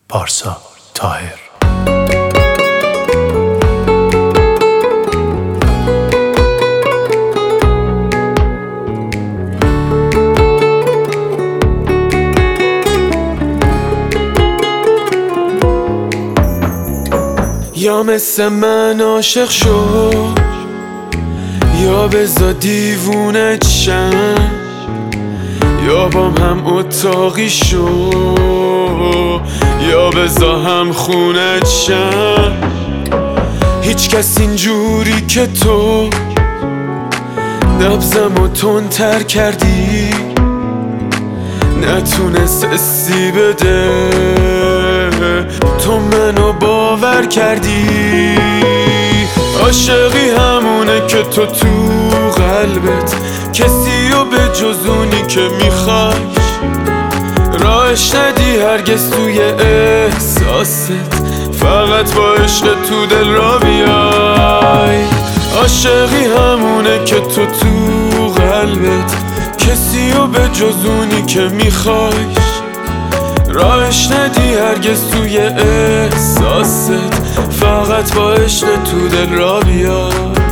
پارسا طاهر. یا مثل من عاشق شو، یا بزا دیوونت شم، یا بام هم اتاقی شو، یا بزا هم خونت شم. هیچ کس اینجوری که تو نبضم و تندتر کردی نتونست حسی بده، تو منو باور کردی. عاشقی همونه که تو قلبت کسی و به جز اونی که میخوایش راهش ندی هرگز توی احساست، فقط با عشق تو دل را بیای. عاشقی همونه که تو قلبت کسی و به جز اونی که میخوایش راهش ندی هرگز توی احساست، فقط با عشق تو دل را بیای.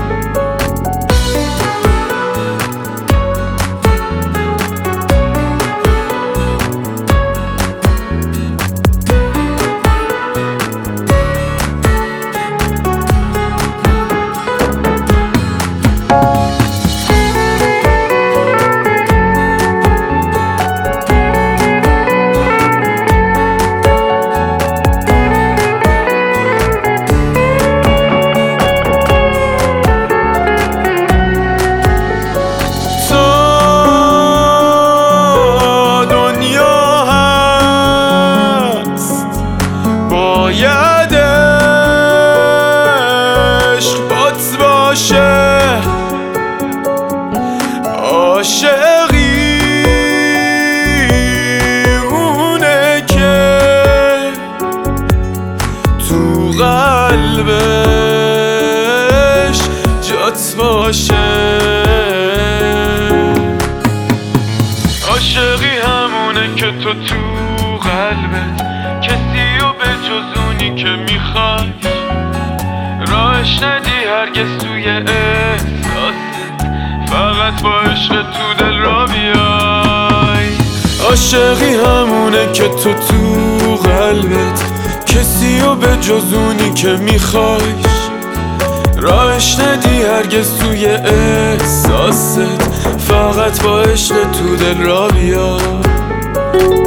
باید عشق بات باشه، عاشقی اونه که تو قلبش جات باشه. عاشقی همونه که تو قلبت کسی و به جز اونی که میخوایش راهش ندی هرگز توی احساست، فقط با عشق تو دل را بیای. عاشقی همونه که تو قلبت کسی و به جز اونی که میخوایش راهش ندی هرگز توی احساست، فقط با عشق تو دل را بیای.